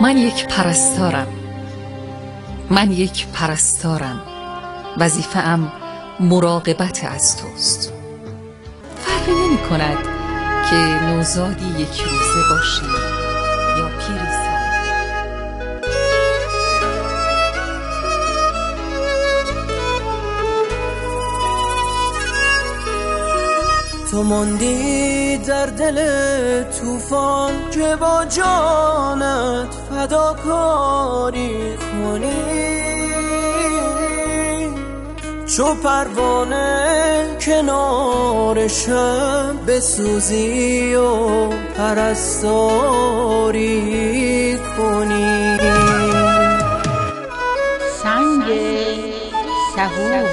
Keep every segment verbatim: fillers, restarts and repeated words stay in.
من یک پرستارم من یک پرستارم وظیفه‌ام مراقبت از توست. فرقی نمی کند که نوزادی یک روزه باشی یا پیری سال. تو ماندی در دل طوفان که با جانت فداکاری کنی، چو پروانه کنار شب بسوزی و پرستاری کنی. سنگ صبور.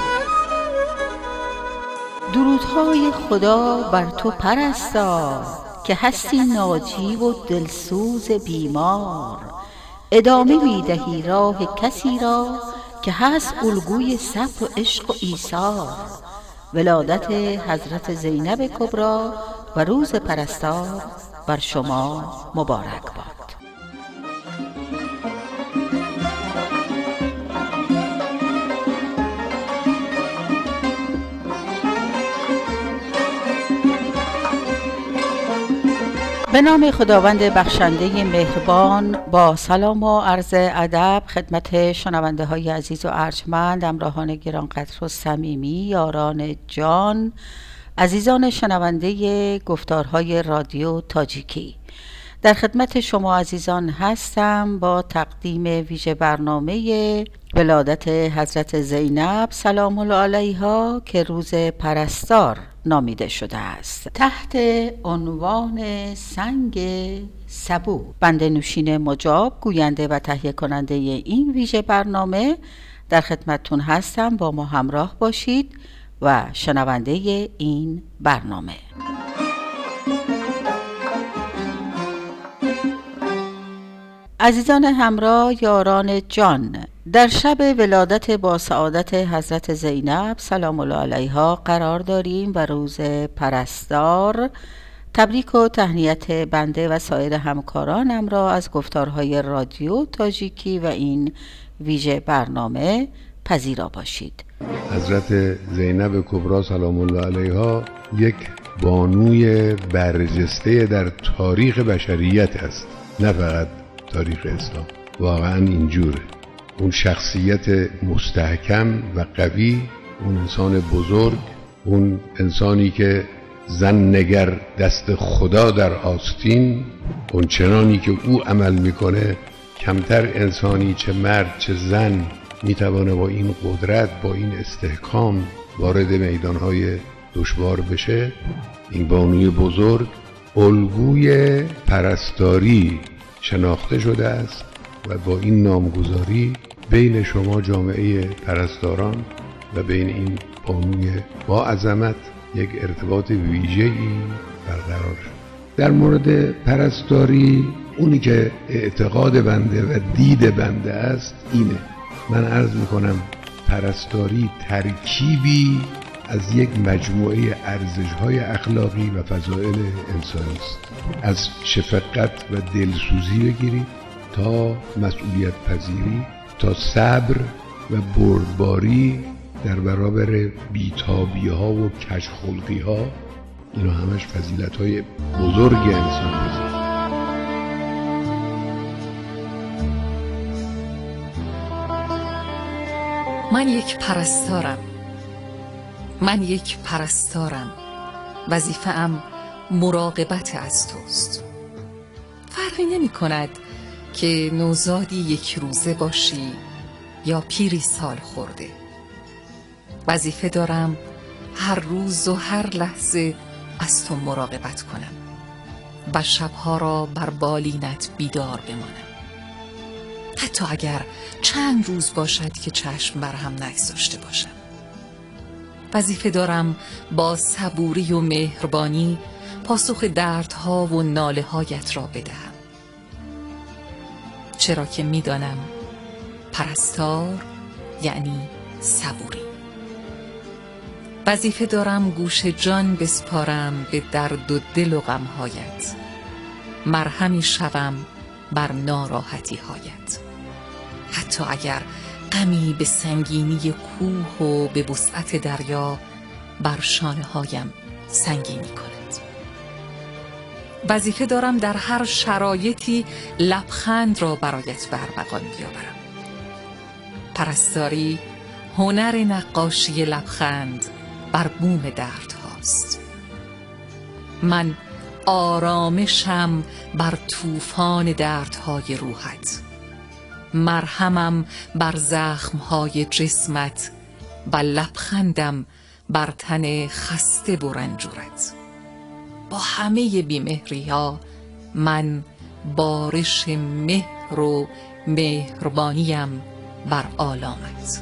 درودهای خدا بر تو پرستار که هستی ناجی و دلسوز بیمار. ادامه میدهی راه کسی را که هست الگوی صبر و عشق و ایثار. ولادت حضرت زینب کبری و روز پرستار بر شما مبارک باد. به نام خداوند بخشنده مهربان، با سلام و عرض ادب خدمت شنونده های عزیز و ارجمند، همراهان گرانقدر و صمیمی، یاران جان، عزیزان شنونده گفتارهای رادیو تاجیکی، در خدمت شما عزیزان هستم با تقدیم ویژه برنامه ولادت حضرت زینب سلام الله علیها که روز پرستار نامیده شده است، تحت عنوان سنگ صبور. بنده نوشین مجاب، گوینده و تهیه کننده این ویژه برنامه، در خدمتتون هستم. با ما همراه باشید و شنونده این برنامه. عزیزان همراه، یاران جان، در شب ولادت با سعادت حضرت زینب سلام الله علیها قرار داریم و روز پرستار. تبریک و تهنیت بنده و سایر همکارانم را از گفتارهای رادیو تاجیکی و این ویژه برنامه پذیرا باشید. حضرت زینب کبری سلام الله علیها یک بانوی برجسته در تاریخ بشریت است، نه فقط تاریخ اسلام. واقعا اینجوره. اون شخصیت مستحکم و قوی، اون انسان بزرگ، اون انسانی که زن نگر دست خدا در آستین، اون چنانی که او عمل میکنه کمتر انسانی چه مرد چه زن میتوانه با این قدرت، با این استحکام وارد میدانهای دشوار بشه. این بانوی بزرگ الگوی پرستاری شناخته شده است و با این نامگذاری بین شما جامعه پرستاران و بین این بانوی با عظمت یک ارتباط ویژه‌ای برقرار شد. در مورد پرستاری اونی که اعتقاد بنده و دید بنده است اینه. من عرض میکنم پرستاری ترکیبی از یک مجموعه ارزش‌های اخلاقی و فضائل انسانی است. از شفقت و دلسوزی بگیرید تا مسئولیت پذیری، تا صبر و بردباری در برابر بی‌تابی ها و کژخلقی ها. اینا همش فضیلت های بزرگ انسان است. من یک پرستارم من یک پرستارم وظیفه‌ام مراقبت از توست. فرقی نمی کند که نوزادی یک روزه باشی یا پیری سال خورده. وظیفه دارم هر روز و هر لحظه از تو مراقبت کنم و شبها را بر بالینت بیدار بمانم، حتی اگر چند روز باشد که چشم بر هم نگذاشته باشم. وظیفه دارم با صبوری و مهربانی پاسخ دردها و ناله هایت را بدهم، چرا که میدانم پرستار یعنی صبوری. وظیفه دارم گوش جان بسپارم به درد و دل و غمهایت، مرهمی شوم بر ناراحتی هایت، حتی اگر غمی به سنگینی کوه و به وسعت دریا بر شانه هایم سنگینی کند. وظیفه دارم در هر شرایطی لبخند را برایت به ارمغان بیاورم. پرستاری هنر نقاشی لبخند بر بوم درد هاست. من آرامشم بر طوفان دردهای روحت، مرهمم بر زخمهای جسمت و لبخندم بر تن خسته و رنجورت. با همه بیمهری ها من بارش مهر و مهربانیم بر آلامت.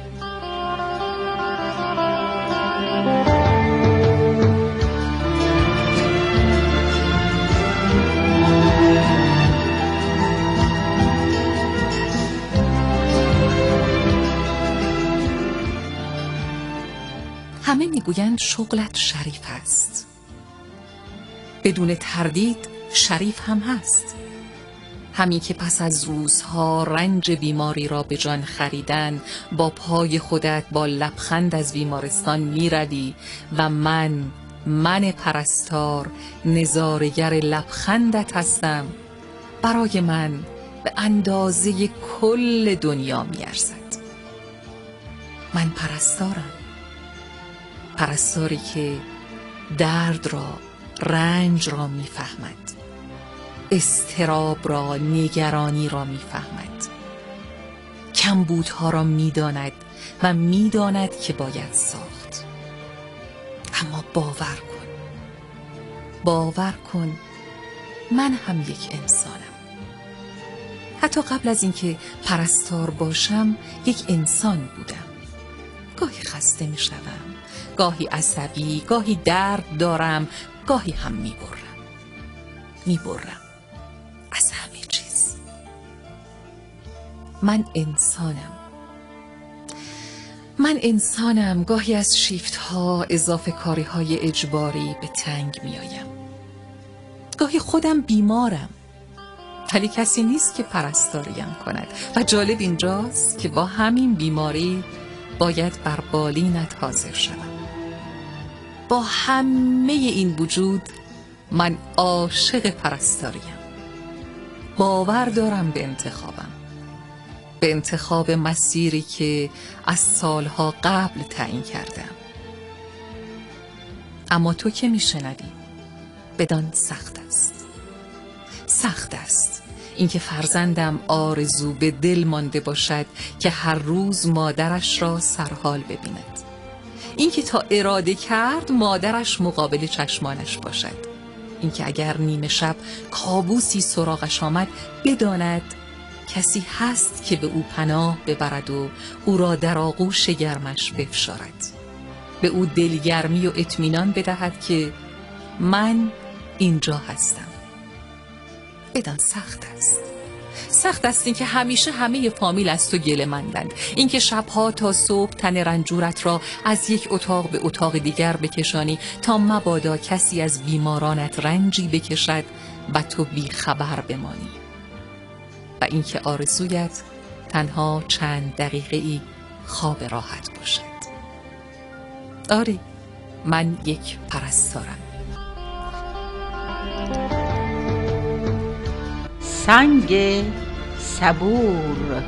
همه میگویند شغلت شریف است. بدون تردید شریف هم هست. همین که پس از روزها رنج بیماری را به جان خریدن با پای خودت با لبخند از بیمارستان میروی و من من پرستار نظارگر لبخندت هستم، برای من به اندازه کل دنیا میارزد. من پرستارم، پرستاری که درد را، رنج را میفهمد، اضطراب را، نگرانی را میفهمد، کمبودها را میداند و میداند که باید ساخت. اما باور کن، باور کن من هم یک انسانم. حتی قبل از اینکه پرستار باشم یک انسان بودم. گاهی خسته میشوم، گاهی عصبی، گاهی درد دارم، گاهی هم میبرم میبرم از همه چیز. من انسانم من انسانم گاهی از شیفت ها، اضافه کاری های اجباری به تنگ میایم. گاهی خودم بیمارم، ولی کسی نیست که پرستاریم کند. و جالب اینجاست که با همین بیماری باید بر بالینت حاضر شوم. با همه این وجود من عاشق پرستاریم. باور دارم به انتخابم، به انتخاب مسیری که از سالها قبل تعیین کردم. اما تو که میشنوی بدان سخت است. سخت است اینکه فرزندم آرزو به دل مانده باشد که هر روز مادرش را سرحال ببیند. اینکه تا اراده کرد مادرش مقابل چشمانش باشد. اینکه اگر نیمه شب کابوسی سراغش آمد بداند کسی هست که به او پناه ببرد و او را در آغوش گرمش بفشارد، به او دلگرمی و اطمینان بدهد که من اینجا هستم. بدان سخت است. سخت است این که همیشه همه فامیل از تو گله مندند. این که شبها تا صبح تن رنجورت را از یک اتاق به اتاق دیگر بکشانی تا مبادا کسی از بیمارانت رنجی بکشد و تو بی خبر بمانی. و این که آرزویت تنها چند دقیقه ای خواب راحت باشد. آری، من یک پرستارم. سنگ صبور.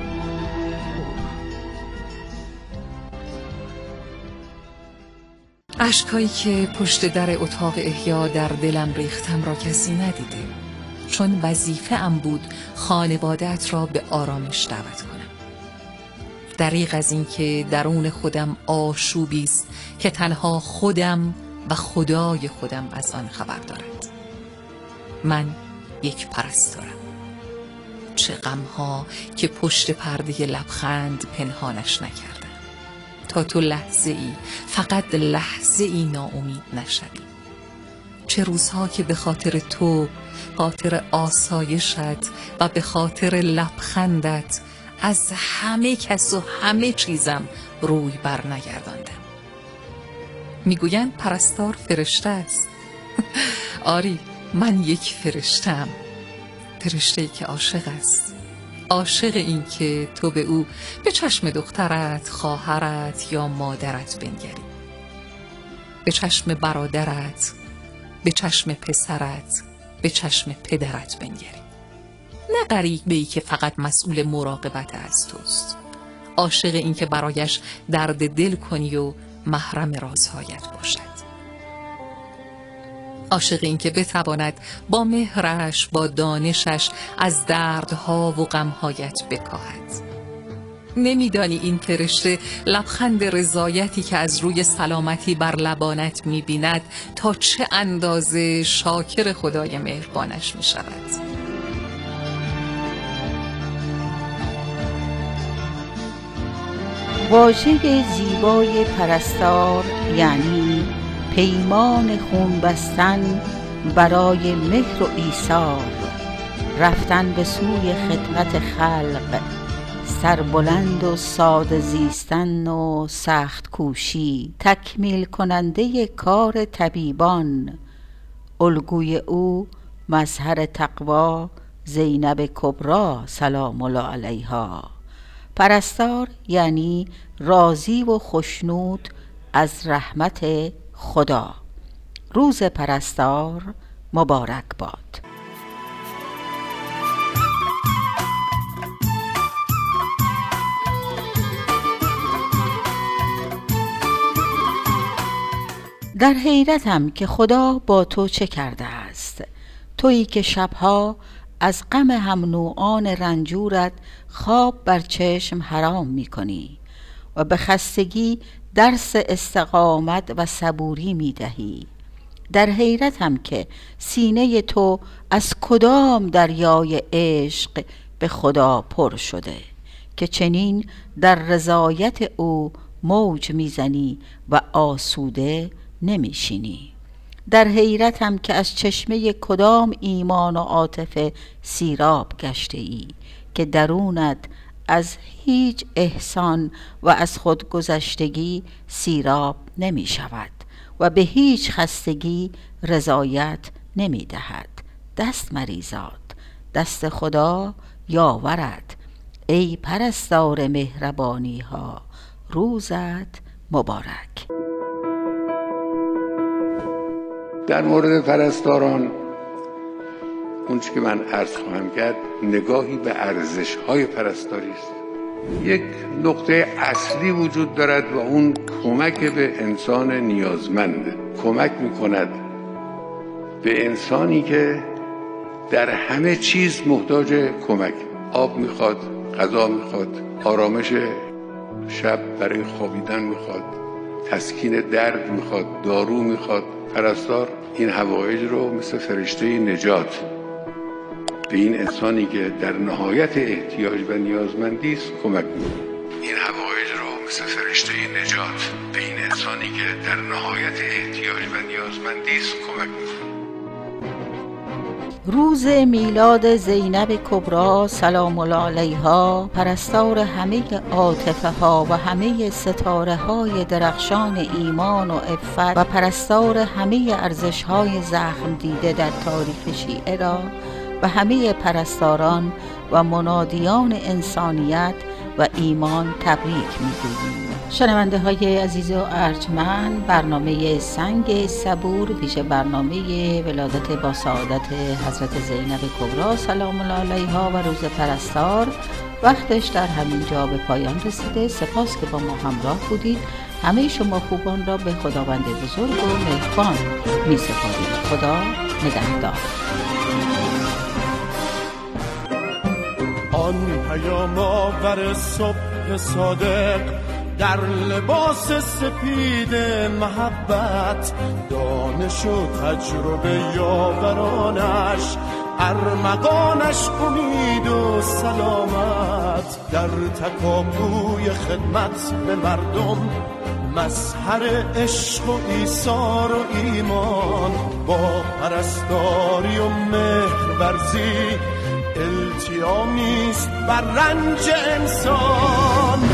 اشکایی که پشت در اتاق احیا در دلم ریختم را کسی ندیده، چون وظیفه ام بود خانواده‌ات را به آرامش دعوت کنم. دریغ از این که درون خودم آشوبی است که تنها خودم و خدای خودم از آن خبر دارد. من یک پرستارم. چه غم‌ها که پشت پرده لبخند پنهانش نکردم تا تو لحظه ای، فقط لحظه ای ناامید نشوی. چه روزها که به خاطر تو، خاطر آسایشت و به خاطر لبخندت از همه کس و همه چیزم روی بر نگرداندم. میگویند پرستار فرشته است. آری، من یک فرشته‌ام. فرشته‌ای که عاشق است، عاشق این که تو به او به چشم دخترت، خواهرت یا مادرت بنگری، به چشم برادرت، به چشم پسرت، به چشم پدرت بنگری. نه غریبه‌ای که فقط مسئول مراقبت از توست، عاشق این که برایش درد دل کنی و محرم رازهایت باشد، عاشق این که بتواند با مهرش، با دانشش از دردها و غمهایت بکاهد. نمیدانی این فرشته لبخند رضایتی که از روی سلامتی بر لبانت می‌بیند تا چه اندازه شاکر خدای مهربانش می‌شود. واژه زیبای پرستار یعنی پیمان خون بستن برای مهر و ایثار، رفتن به سوی خدمت خلق، سربلند و ساده زیستن و سخت کوشی، تکمیل کننده کار طبیبان، الگوی او مظهر تقوا زینب کبری سلام الله علیها. پرستار یعنی راضی و خوشنود از رحمت خدا. روز پرستار مبارک باد. در حیرتم که خدا با تو چه کرده است، تویی که شبها از غم هم نوعان رنجورت خواب بر چشم حرام می کنی و به خستگی درس استقامت و صبوری می دهی. در حیرتم که سینه تو از کدام دریای عشق به خدا پر شده که چنین در رضایت او موج می زنی و آسوده نمی شینی. در حیرتم که از چشمه کدام ایمان و عاطفه سیراب گشته ای که درونت از هیچ احسان و از خودگذشتگی سیراب نمی شود و به هیچ خستگی رضایت نمی دهد. دست مریزاد، دست خدا یاورد، ای پرستار مهربانی ها، روزت مبارک. در مورد پرستاران اون چی که من عرض خواهم کرد نگاهی به ارزش‌های پرستاری است. یک نقطه اصلی وجود دارد و اون کمک به انسان نیازمند. کمک می‌کند به انسانی که در همه چیز محتاج کمک، آب می‌خواد، غذا می‌خواد، آرامش شب برای خوابیدن می‌خواد، تسکین درد می‌خواد، دارو می‌خواد. پرستار این حوایج رو مثل فرشته نجات به این انسانی که در نهایت احتیاج و نیازمندی است کمک می‌کند. این حوایج رو مثل فرشته نجات به این انسانی که در نهایت احتیاج و نیازمندی است کمک می‌کند. روز میلاد زینب کبری سلام الله علیها، پرستار همه عاطفه ها و همه ستاره های درخشان ایمان و عفت و پرستار همه ارزش های زخم دیده در تاریخ شیعه را و همه پرستاران و منادیان انسانیت و ایمان تبریک میگوییم. شنونده های عزیز و ارجمند، برنامه سنگ صبور پیش برنامه ولادت با سعادت حضرت زینب کبری سلام الله علیها و روز پرستار وقتش در همین جا به پایان رسیده. سپاس که با ما همراه بودید. همه شما خوبان را به خداوند بزرگ و مهربان می سپاریم. خدا نگهدار. آن پیام آور صبح صادق در لباس سپید محبت، دانش و تجربه یاورانش، ارمغانش امید و سلامت، در تکاپوی خدمت به مردم، مظهر عشق و ایثار و ایمان، با پرستاری و مهرورزی التیامیست بر رنج انسان.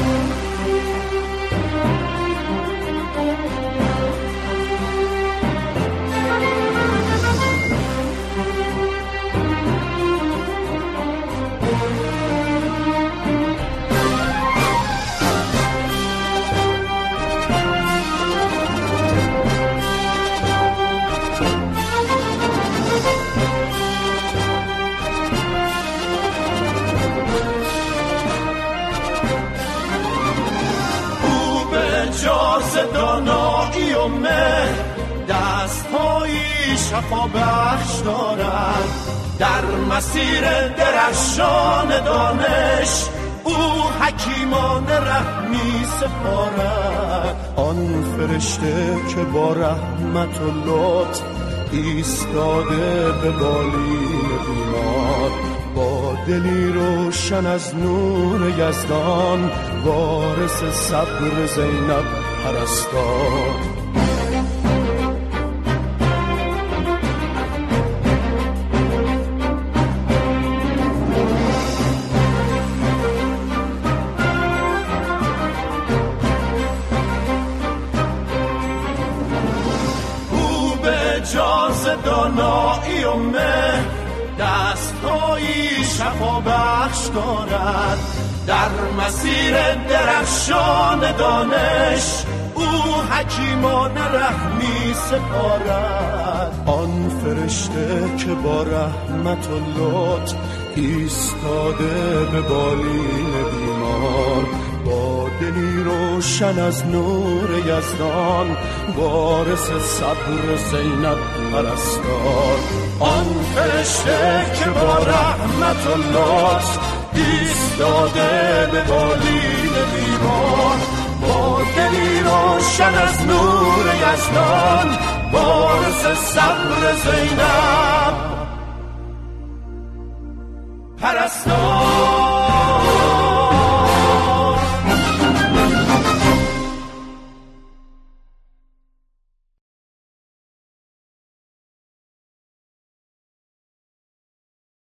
و مهر دست‌هایی شفا بخش دارد. در مسیر درخشان دانش او حکیمان رحمی سپارد. آن فرشته که با رحمت و لطف ایستاده به بالین بیمار، با دلی روشن از نور یزدان، وارث صبر زینب پرستار. دانایی و مهر دست‌هایی شفا بخش دارد. در مسیر درخشان دانش او حکیمان رحمی سپارد. آن فرشته که با رحمت و لطف ایستاده به بالین بیمار، با دلی روشن از نور یزدان، وارث صبر زینب پرستار. آن فرشته که با رحمت و لطف ایستاده به بالین بیمار، با دلی روشن از نور یزدان، وارث صبر زینب پرستار.